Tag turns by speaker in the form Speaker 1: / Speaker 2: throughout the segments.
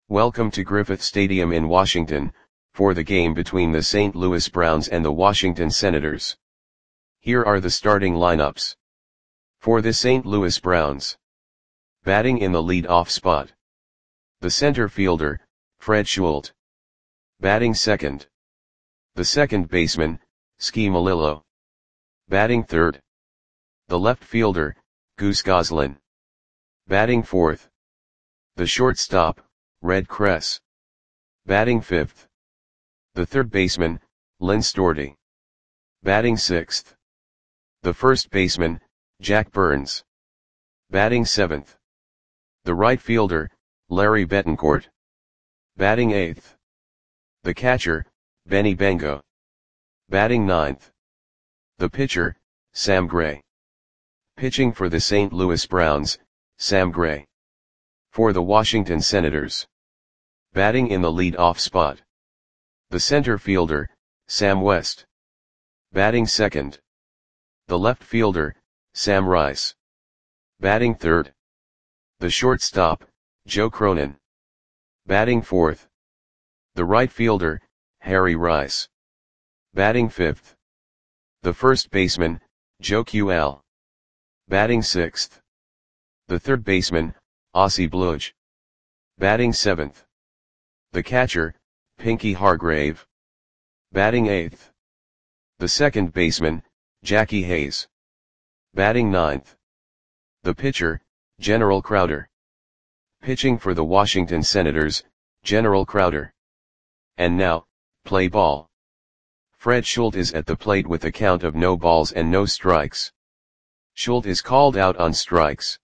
Speaker 1: Welcome to Griffith Stadium in Washington, for the game between the St. Louis Browns and the Washington Senators. Here are the starting lineups. For the St. Louis Browns. Batting in the lead-off spot. The center fielder, Fred Schulte. Batting second. The second baseman, Ski Melillo. Batting third. The left fielder, Goose Goslin. Batting fourth. The shortstop, Red Kress. Batting fifth. The third baseman, Lynn Storti. Batting sixth. The first baseman, Jack Burns. Batting seventh. The right fielder, Larry Betancourt. Batting eighth. The catcher, Benny Bangor. Batting ninth. The pitcher, Sam Gray. Pitching for the St. Louis Browns, Sam Gray. For the Washington Senators. Batting in the lead-off spot. The center fielder, Sam West. Batting second. The left fielder, Sam Rice. Batting third. The shortstop, Joe Cronin. Batting fourth. The right fielder, Harry Rice. Batting fifth. The first baseman, Joe QL. Batting sixth. The third baseman, Ossie Bludge. Batting seventh. The catcher, Pinky Hargrave. Batting eighth. The second baseman, Jackie Hayes. Batting ninth. The pitcher, General Crowder. Pitching for the Washington Senators, General Crowder. And now, play ball. Fred Schulte is at the plate with a count of no balls and no strikes. Schulte is called out on strikes.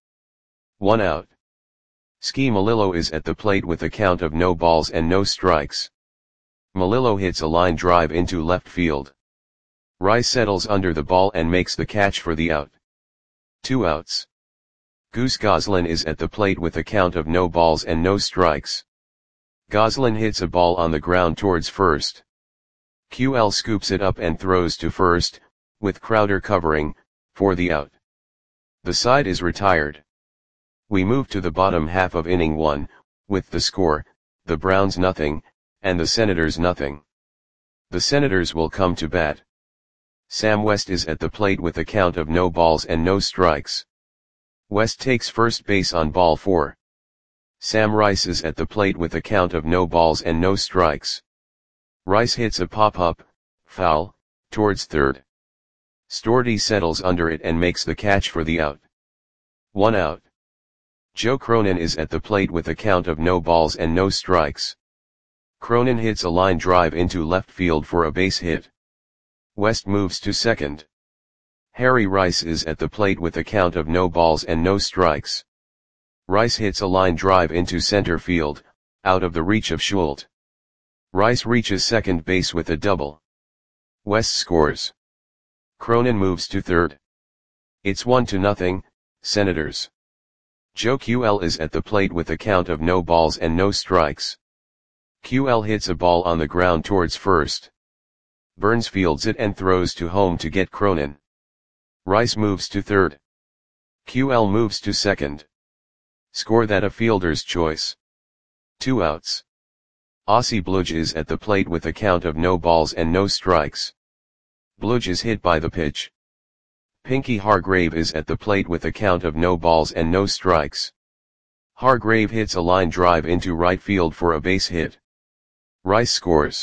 Speaker 1: 1 out. Ski Melillo is at the plate with a count of no balls and no strikes. Melillo hits a line drive into left field. Rice settles under the ball and makes the catch for the out. 2 outs. Goose Goslin is at the plate with a count of no balls and no strikes. Goslin hits a ball on the ground towards first. QL scoops it up and throws to first, with Crowder covering, for the out. The side is retired. We move to the bottom half of inning 1, with the score, the Browns nothing, and the Senators nothing. The Senators will come to bat. Sam West is at the plate with a count of no balls and no strikes. West takes first base on ball 4. Sam Rice is at the plate with a count of no balls and no strikes. Rice hits a pop-up, foul, towards third. Storti settles under it and makes the catch for the out. 1 out. Joe Cronin is at the plate with a count of no balls and no strikes. Cronin hits a line drive into left field for a base hit. West moves to second. Harry Rice is at the plate with a count of no balls and no strikes. Rice hits a line drive into center field, out of the reach of Schulte. Rice reaches second base with a double. West scores. Cronin moves to third. It's 1-0, Senators. Joe QL is at the plate with a count of no balls and no strikes. QL hits a ball on the ground towards first. Burns fields it and throws to home to get Cronin. Rice moves to third. QL moves to second. Score that a fielder's choice. 2 outs. Ossie Bludge is at the plate with a count of no balls and no strikes. Bludge is hit by the pitch. Pinky Hargrave is at the plate with a count of no balls and no strikes. Hargrave hits a line drive into right field for a base hit. Rice scores.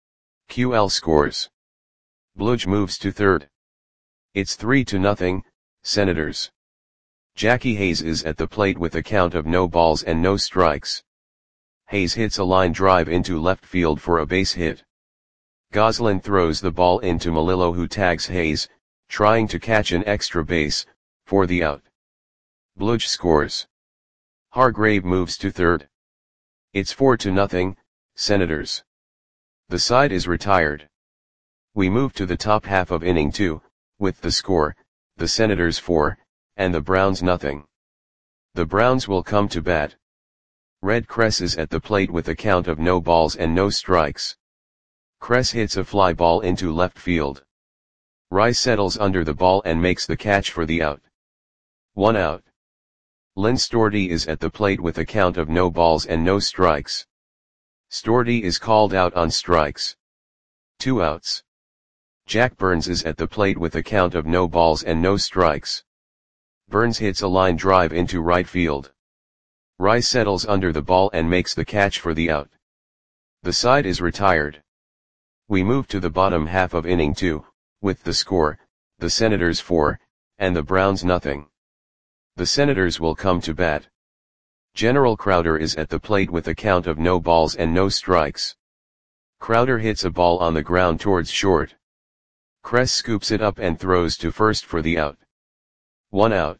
Speaker 1: QL scores. Bludge moves to third. It's 3-0, Senators. Jackie Hayes is at the plate with a count of no balls and no strikes. Hayes hits a line drive into left field for a base hit. Goslin throws the ball into Melillo, who tags Hayes, trying to catch an extra base, for the out. Bludge scores. Hargrave moves to third. It's 4-0, Senators. The side is retired. We move to the top half of inning 2, with the score, the Senators 4, and the Browns nothing. The Browns will come to bat. Red Kress is at the plate with a count of no balls and no strikes. Kress hits a fly ball into left field. Rice settles under the ball and makes the catch for the out. 1 out. Lynn Stordy is at the plate with a count of no balls and no strikes. Stordy is called out on strikes. 2 outs. Jack Burns is at the plate with a count of no balls and no strikes. Burns hits a line drive into right field. Rice settles under the ball and makes the catch for the out. The side is retired. We move to the bottom half of inning 2, with the score, the Senators 4, and the Browns nothing. The Senators will come to bat. General Crowder is at the plate with a count of no balls and no strikes. Crowder hits a ball on the ground towards short. Kress scoops it up and throws to first for the out. 1 out.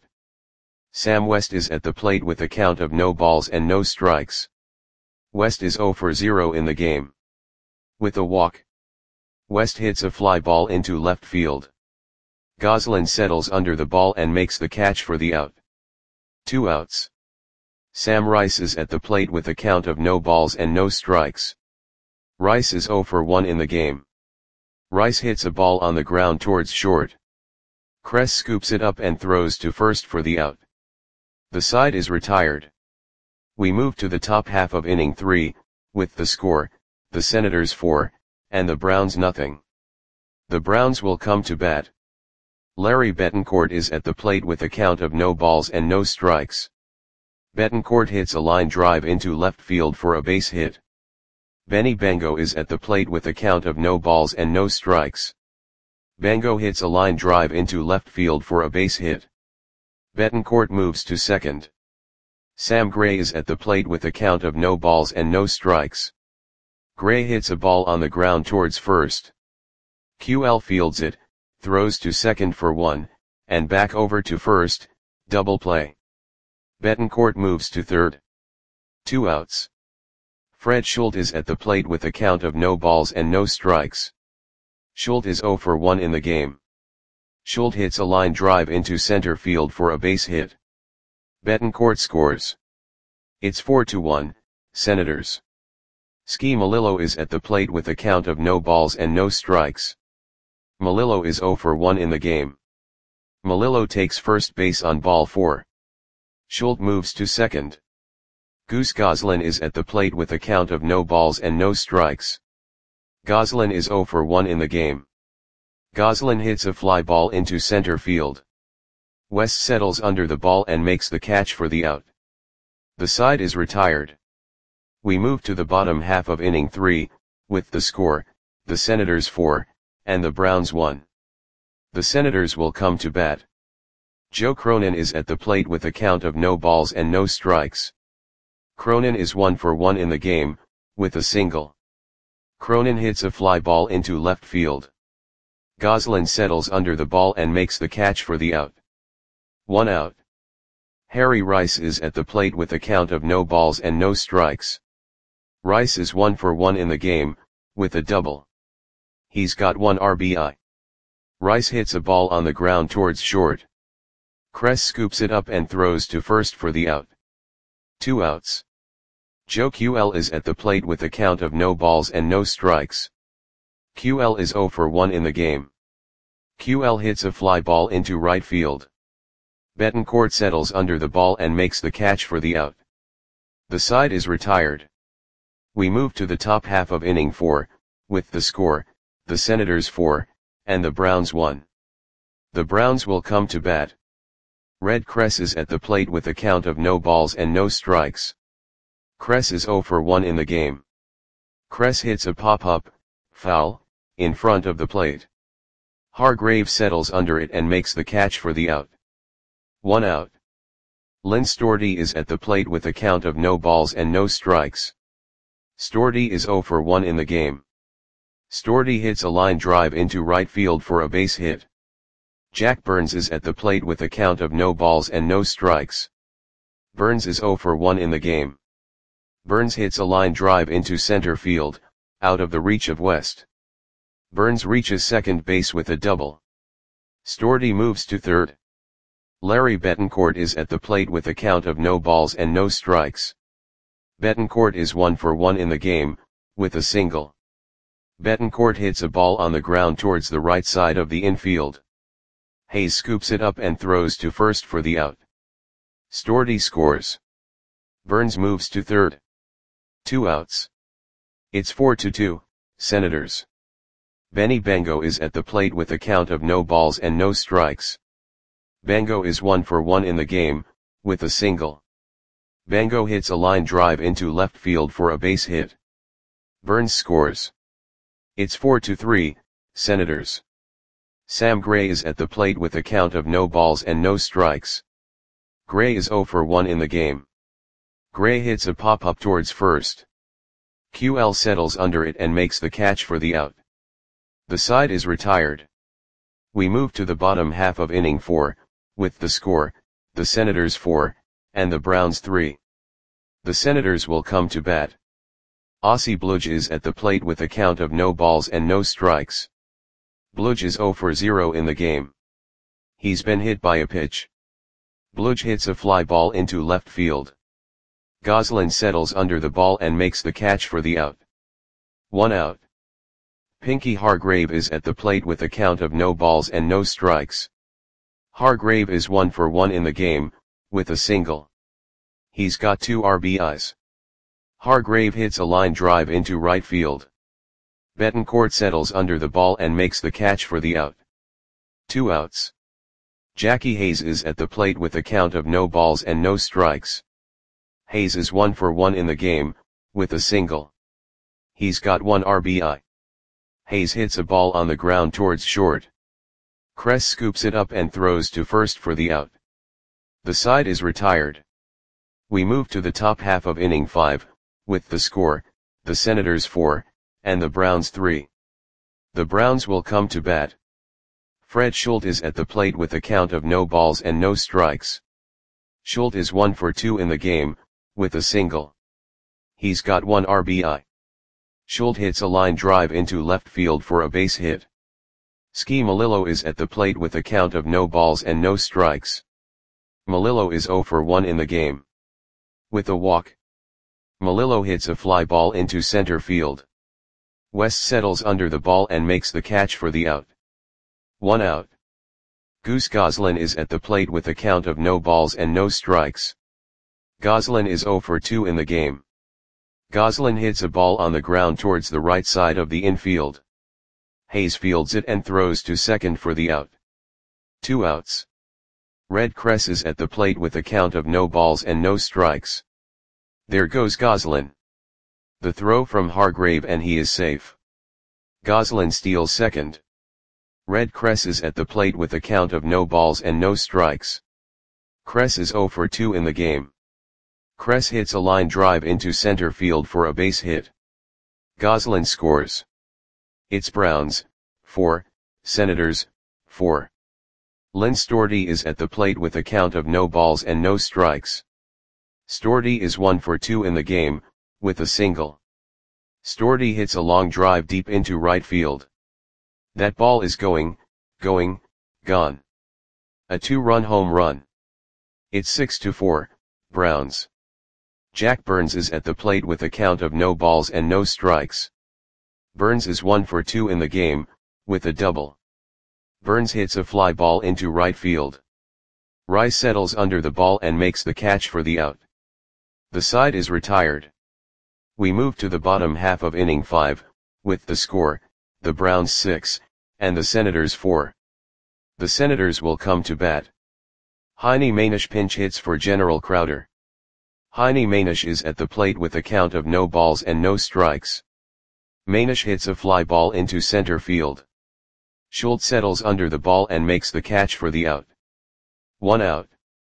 Speaker 1: Sam West is at the plate with a count of no balls and no strikes. West is 0 for 0 in the game. With a walk, West hits a fly ball into left field. Goslin settles under the ball and makes the catch for the out. 2 outs. Sam Rice is at the plate with a count of no balls and no strikes. Rice is 0 for 1 in the game. Rice hits a ball on the ground towards short. Kress scoops it up and throws to first for the out. The side is retired. We move to the top half of inning 3, with the score, the Senators 4, and the Browns nothing. The Browns will come to bat. Larry Betancourt is at the plate with a count of no balls and no strikes. Betancourt hits a line drive into left field for a base hit. Benny Bango is at the plate with a count of no balls and no strikes. Bango hits a line drive into left field for a base hit. Betancourt moves to second. Sam Gray is at the plate with a count of no balls and no strikes. Gray hits a ball on the ground towards first. QL fields it, throws to second for 1, and back over to first, double play. Betancourt moves to third. 2 outs. Fred Schultz is at the plate with a count of no balls and no strikes. Schultz is 0 for 1 in the game. Schultz hits a line drive into center field for a base hit. Betancourt scores. It's 4-1, Senators. Ski Melillo is at the plate with a count of no balls and no strikes. Melillo is 0 for 1 in the game. Melillo takes first base on ball 4. Schultz moves to second. Goose Goslin is at the plate with a count of no balls and no strikes. Goslin is 0 for 1 in the game. Goslin hits a fly ball into center field. West settles under the ball and makes the catch for the out. The side is retired. We move to the bottom half of inning 3, with the score, the Senators 4, and the Browns 1. The Senators will come to bat. Joe Cronin is at the plate with a count of no balls and no strikes. Cronin is 1 for 1 in the game, with a single. Cronin hits a fly ball into left field. Goslin settles under the ball and makes the catch for the out. 1 out. Harry Rice is at the plate with a count of no balls and no strikes. Rice is 1 for 1 in the game, with a double. He's got 1 RBI. Rice hits a ball on the ground towards short. Kress scoops it up and throws to first for the out. 2 outs. Joe QL is at the plate with a count of no balls and no strikes. QL is 0 for 1 in the game. QL hits a fly ball into right field. Betancourt settles under the ball and makes the catch for the out. The side is retired. We move to the top half of inning 4, with the score, the Senators 4, and the Browns 1. The Browns will come to bat. Red Kress is at the plate with a count of no balls and no strikes. Kress is 0 for 1 in the game. Kress hits a pop-up, foul, in front of the plate. Hargrave settles under it and makes the catch for the out. 1 out. Lynn Stordy is at the plate with a count of no balls and no strikes. Stordy is 0 for 1 in the game. Stordy hits a line drive into right field for a base hit. Jack Burns is at the plate with a count of no balls and no strikes. Burns is 0 for 1 in the game. Burns hits a line drive into center field, out of the reach of West. Burns reaches second base with a double. Stordy moves to third. Larry Betancourt is at the plate with a count of no balls and no strikes. Betancourt is 1 for 1 in the game, with a single. Betancourt hits a ball on the ground towards the right side of the infield. Hayes scoops it up and throws to first for the out. Stordy scores. Burns moves to third. 2 outs. It's 4-2, Senators. Benny Bengo is at the plate with a count of no balls and no strikes. Bengo is 1 for 1 in the game, with a single. Bengo hits a line drive into left field for a base hit. Burns scores. It's 4-3, Senators. Sam Gray is at the plate with a count of no balls and no strikes. Gray is 0 for 1 in the game. Gray hits a pop-up towards first. QL settles under it and makes the catch for the out. The side is retired. We move to the bottom half of inning 4, with the score, the Senators 4, and the Browns 3. The Senators will come to bat. Aussie Bludge is at the plate with a count of no balls and no strikes. Bludge is 0 for 0 in the game. He's been hit by a pitch. Bludge hits a fly ball into left field. Goslin settles under the ball and makes the catch for the out. 1 out. Pinky Hargrave is at the plate with a count of no balls and no strikes. Hargrave is 1 for 1 in the game, with a single. He's got 2 RBIs. Hargrave hits a line drive into right field. Betancourt settles under the ball and makes the catch for the out. 2 outs. Jackie Hayes is at the plate with a count of no balls and no strikes. Hayes is 1 for 1 in the game, with a single. He's got 1 RBI. Hayes hits a ball on the ground towards short. Kress scoops it up and throws to first for the out. The side is retired. We move to the top half of inning 5, with the score, the Senators 4, and the Browns 3. The Browns will come to bat. Fred Schultz is at the plate with a count of no balls and no strikes. Schultz is 1 for 2 in the game, with a single. He's got 1 RBI. Schultz hits a line drive into left field for a base hit. Ski Melillo is at the plate with a count of no balls and no strikes. Melillo is 0 for 1 in the game. With a walk. Melillo hits a fly ball into center field. West settles under the ball and makes the catch for the out. 1 out. Goose Goslin is at the plate with a count of no balls and no strikes. Goslin is 0 for 2 in the game. Goslin hits a ball on the ground towards the right side of the infield. Hayes fields it and throws to second for the out. 2 outs. Red Kress is at the plate with a count of no balls and no strikes. There goes Goslin. The throw from Hargrave and he is safe. Goslin steals second. Red Kress is at the plate with a count of no balls and no strikes. Kress is 0 for 2 in the game. Kress hits a line drive into center field for a base hit. Goslin scores. It's Browns, 4, Senators, 4. Lynn Stordy is at the plate with a count of no balls and no strikes. Stordy is 1 for 2 in the game, with a single. Stordy hits a long drive deep into right field. That ball is going, gone. A 2-run home run. It's 6-4, Browns. Jack Burns is at the plate with a count of no balls and no strikes. Burns is 1 for 2 in the game, with a double. Burns hits a fly ball into right field. Rice settles under the ball and makes the catch for the out. The side is retired. We move to the bottom half of inning 5, with the score, the Browns 6, and the Senators 4. The Senators will come to bat. Heine Manish pinch hits for General Crowder. Heine Manish is at the plate with a count of no balls and no strikes. Manish hits a fly ball into center field. Schultz settles under the ball and makes the catch for the out. 1 out.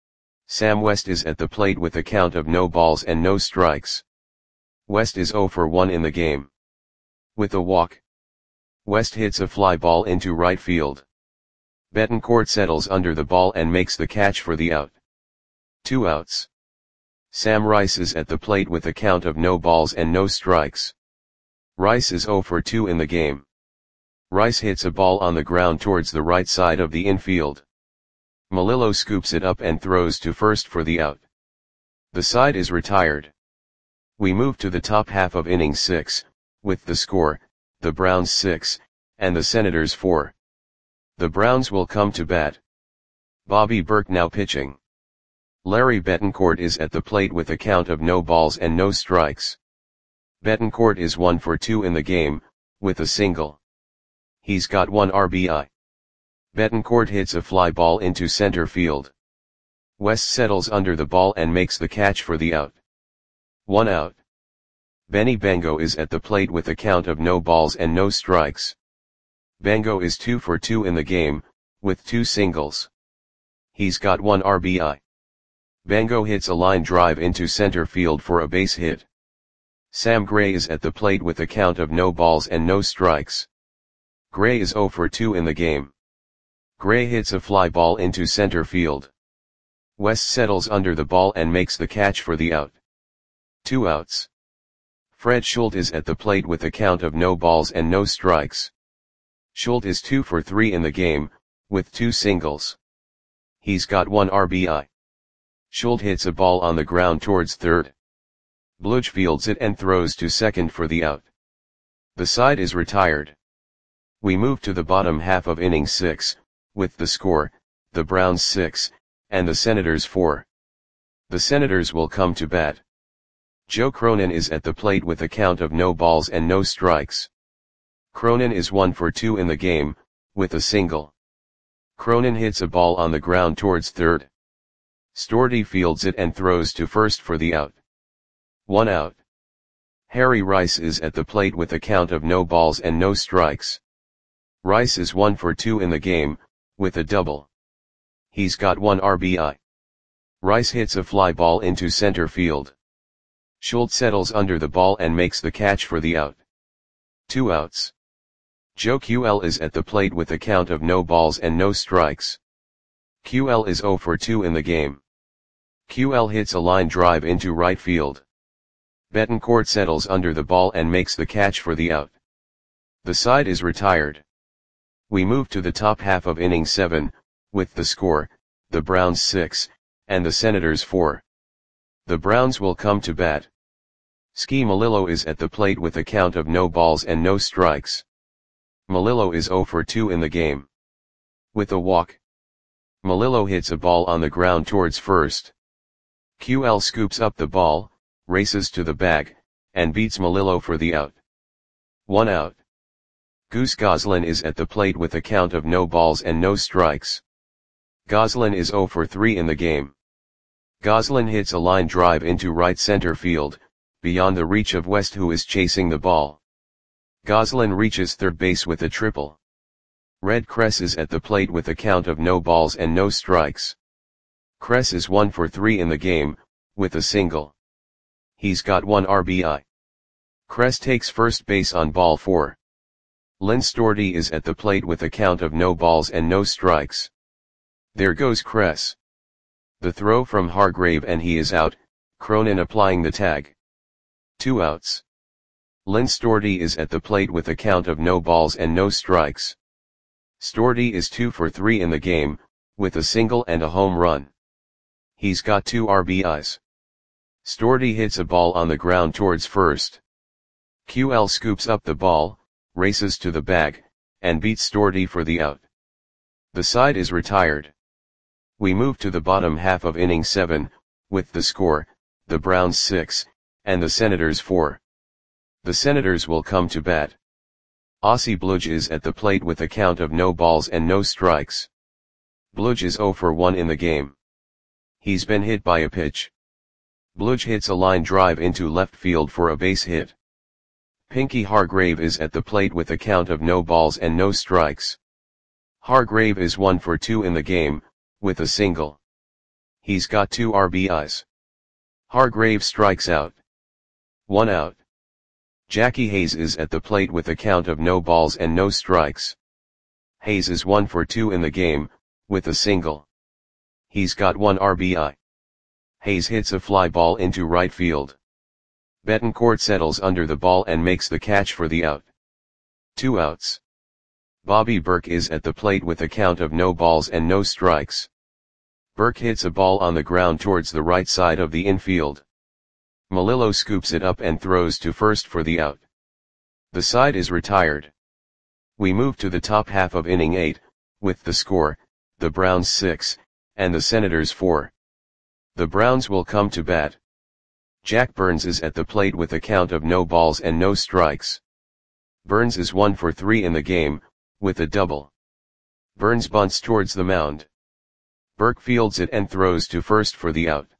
Speaker 1: Sam West is at the plate with a count of no balls and no strikes. West is 0 for 1 in the game. With a walk. West hits a fly ball into right field. Betancourt settles under the ball and makes the catch for the out. 2 outs. Sam Rice is at the plate with a count of no balls and no strikes. Rice is 0 for 2 in the game. Rice hits a ball on the ground towards the right side of the infield. Melillo scoops it up and throws to first for the out. The side is retired. We move to the top half of inning 6, with the score, the Browns 6, and the Senators 4. The Browns will come to bat. Bobby Burke now pitching. Larry Betancourt is at the plate with a count of no balls and no strikes. Betancourt is 1 for 2 in the game, with a single. He's got 1 RBI. Betancourt hits a fly ball into center field. West settles under the ball and makes the catch for the out. 1 out. Benny Bangor is at the plate with a count of no balls and no strikes. Bangor is 2 for 2 in the game, with 2 singles. He's got 1 RBI. Bangor hits a line drive into center field for a base hit. Sam Gray is at the plate with a count of no balls and no strikes. Gray is 0 for 2 in the game. Gray hits a fly ball into center field. West settles under the ball and makes the catch for the out. 2 outs. Fred Schultz is at the plate with a count of no balls and no strikes. Schultz is 2 for 3 in the game, with 2 singles. He's got 1 RBI. Schultz hits a ball on the ground towards third. Bludge fields it and throws to second for the out. The side is retired. We move to the bottom half of inning 6, with the score, the Browns 6, and the Senators 4. The Senators will come to bat. Joe Cronin is at the plate with a count of no balls and no strikes. Cronin is 1 for 2 in the game, with a single. Cronin hits a ball on the ground towards third. Stordy fields it and throws to first for the out. 1 out. Harry Rice is at the plate with a count of no balls and no strikes. Rice is 1 for 2 in the game, with a double. He's got 1 RBI. Rice hits a fly ball into center field. Schultz settles under the ball and makes the catch for the out. 2 outs. Joe QL is at the plate with a count of no balls and no strikes. QL is 0 for 2 in the game. QL hits a line drive into right field. Betancourt settles under the ball and makes the catch for the out. The side is retired. We move to the top half of inning 7, with the score, the Browns 6, and the Senators 4. The Browns will come to bat. Ski Melillo is at the plate with a count of no balls and no strikes. Melillo is 0 for 2 in the game. With a walk. Melillo hits a ball on the ground towards first. QL scoops up the ball, races to the bag, and beats Melillo for the out. 1 out. Goose Goslin is at the plate with a count of no balls and no strikes. Goslin is 0 for 3 in the game. Goslin hits a line drive into right center field, beyond the reach of West, who is chasing the ball. Goslin reaches third base with a triple. Red Kress is at the plate with a count of no balls and no strikes. Kress is 1 for 3 in the game, with a single. He's got 1 RBI. Kress takes first base on ball 4. Lynn Stordy is at the plate with a count of no balls and no strikes. There goes Kress. The throw from Hargrave and he is out, Cronin applying the tag. 2 outs. Lynn Stordy is at the plate with a count of no balls and no strikes. Stordy is 2 for 3 in the game, with a single and a home run. He's got 2 RBIs. Stordy hits a ball on the ground towards first. QL scoops up the ball, races to the bag, and beats Stordy for the out. The side is retired. We move to the bottom half of inning 7, with the score, the Browns 6, and the Senators 4. The Senators will come to bat. Ossie Bludge is at the plate with a count of no balls and no strikes. Bludge is 0 for 1 in the game. He's been hit by a pitch. Bludge hits a line drive into left field for a base hit. Pinky Hargrave is at the plate with a count of no balls and no strikes. Hargrave is 1 for 2 in the game, with a single. He's got 2 RBIs. Hargrave strikes out. 1 out. Jackie Hayes is at the plate with a count of no balls and no strikes. Hayes is 1 for 2 in the game, with a single. He's got 1 RBI. Hayes hits a fly ball into right field. Betancourt settles under the ball and makes the catch for the out. 2 outs. Bobby Burke is at the plate with a count of no balls and no strikes. Burke hits a ball on the ground towards the right side of the infield. Melillo scoops it up and throws to first for the out. The side is retired. We move to the top half of inning 8, with the score, the Browns 6, and the Senators 4. The Browns will come to bat. Jack Burns is at the plate with a count of no balls and no strikes. Burns is 1 for 3 in the game, with a double. Burns bunts towards the mound. Burke fields it and throws to first for the out.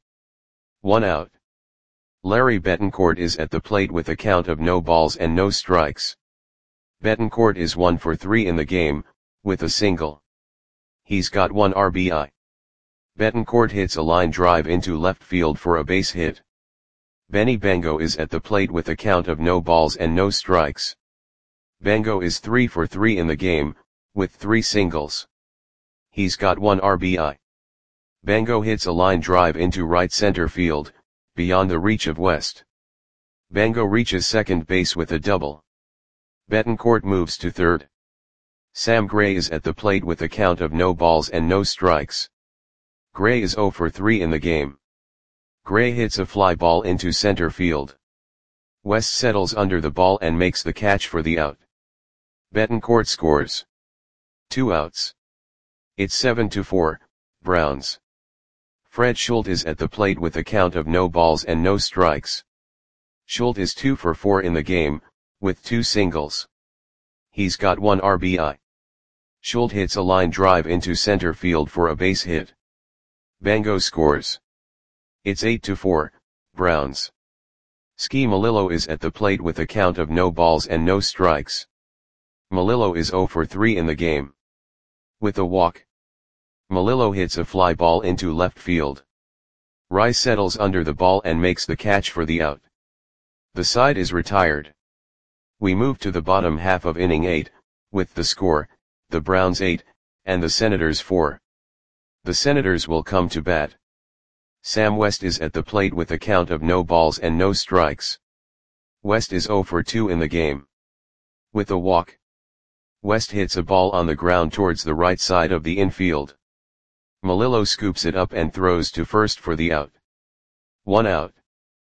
Speaker 1: 1 out. Larry Betancourt is at the plate with a count of no balls and no strikes. Betancourt is 1 for 3 in the game, with a single. He's got 1 RBI. Betancourt hits a line drive into left field for a base hit. Benny Bengo is at the plate with a count of no balls and no strikes. Bengo is 3 for 3 in the game, with 3 singles. He's got 1 RBI. Bengo hits a line drive into right center field, beyond the reach of West. Bengo reaches second base with a double. Betancourt moves to third. Sam Gray is at the plate with a count of no balls and no strikes. Gray is 0 for 3 in the game. Gray hits a fly ball into center field. West settles under the ball and makes the catch for the out. Betancourt scores. 2 outs. It's 7-4, Browns. Fred Schultz is at the plate with a count of no balls and no strikes. Schultz is 2 for 4 in the game, with 2 singles. He's got 1 RBI. Schultz hits a line drive into center field for a base hit. Bengo scores. It's 8-4, Browns. Ski Melillo is at the plate with a count of no balls and no strikes. Melillo is 0 for 3 in the game. With a walk. Melillo hits a fly ball into left field. Rice settles under the ball and makes the catch for the out. The side is retired. We move to the bottom half of inning 8, with the score, the Browns 8, and the Senators 4. The Senators will come to bat. Sam West is at the plate with a count of no balls and no strikes. West is 0 for 2 in the game. With a walk. West hits a ball on the ground towards the right side of the infield. Melillo scoops it up and throws to first for the out. 1 out.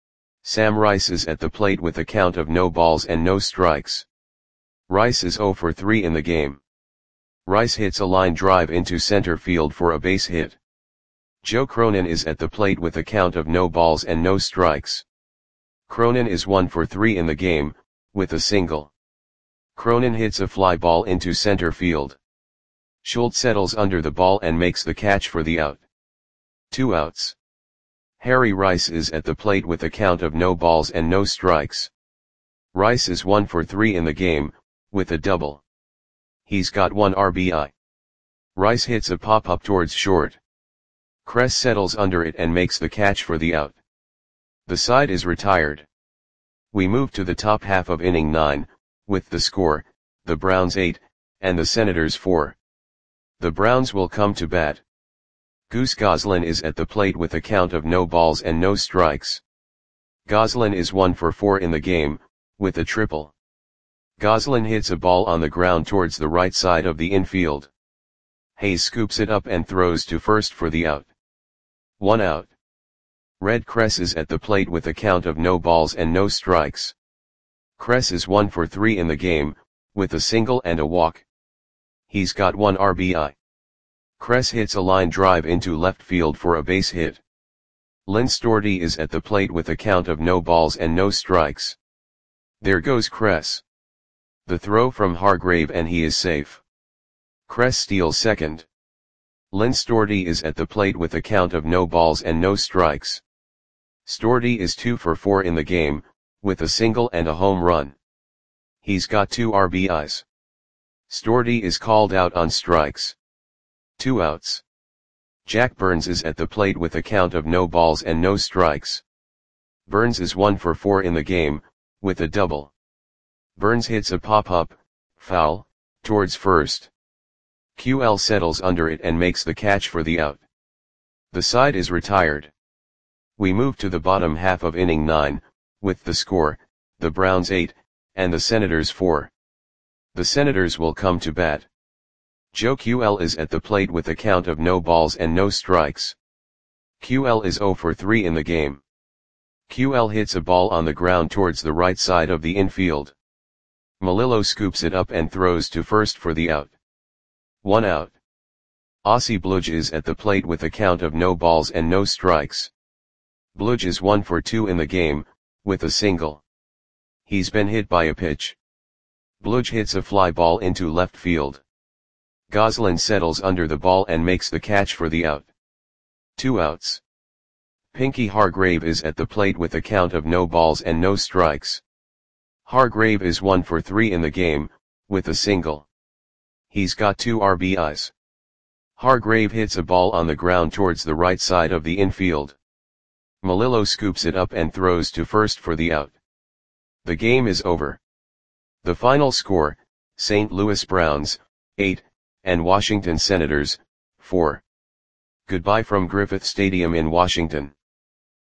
Speaker 1: Sam Rice is at the plate with a count of no balls and no strikes. Rice is 0 for 3 in the game. Rice hits a line drive into center field for a base hit. Joe Cronin is at the plate with a count of no balls and no strikes. Cronin is 1 for 3 in the game, with a single. Cronin hits a fly ball into center field. Schultz settles under the ball and makes the catch for the out. 2 outs. Harry Rice is at the plate with a count of no balls and no strikes. Rice is 1 for 3 in the game, with a double. He's got 1 RBI. Rice hits a pop-up towards short. Kress settles under it and makes the catch for the out. The side is retired. We move to the top half of inning 9, with the score, the Browns 8, and the Senators 4. The Browns will come to bat. Goose Goslin is at the plate with a count of no balls and no strikes. Goslin is 1 for 4 in the game, with a triple. Goslin hits a ball on the ground towards the right side of the infield. Hayes scoops it up and throws to first for the out. 1 out. Red Kress is at the plate with a count of no balls and no strikes. Kress is 1 for 3 in the game, with a single and a walk. He's got 1 RBI. Kress hits a line drive into left field for a base hit. Lynn Storty is at the plate with a count of no balls and no strikes. There goes Kress. The throw from Hargrave and he is safe. Kress steals second. Lynn Storty is at the plate with a count of no balls and no strikes. Storty is 2 for 4 in the game, with a single and a home run. He's got 2 RBIs. Storty is called out on strikes. 2 outs. Jack Burns is at the plate with a count of no balls and no strikes. Burns is 1 for 4 in the game, with a double. Burns hits a pop-up, foul, towards first. QL settles under it and makes the catch for the out. The side is retired. We move to the bottom half of inning 9, with the score, the Browns 8, and the Senators 4. The Senators will come to bat. Joe QL is at the plate with a count of no balls and no strikes. QL is 0 for 3 in the game. QL hits a ball on the ground towards the right side of the infield. Melillo scoops it up and throws to first for the out. 1 out. Ossie Bluge is at the plate with a count of no balls and no strikes. Bludge is 1 for 2 in the game, with a single. He's been hit by a pitch. Bludge hits a fly ball into left field. Gosselin settles under the ball and makes the catch for the out. 2 outs. Pinky Hargrave is at the plate with a count of no balls and no strikes. Hargrave is 1 for 3 in the game, with a single. He's got 2 RBIs. Hargrave hits a ball on the ground towards the right side of the infield. Melillo scoops it up and throws to first for the out. The game is over. The final score, St. Louis Browns, 8, and Washington Senators, 4. Goodbye from Griffith Stadium in Washington.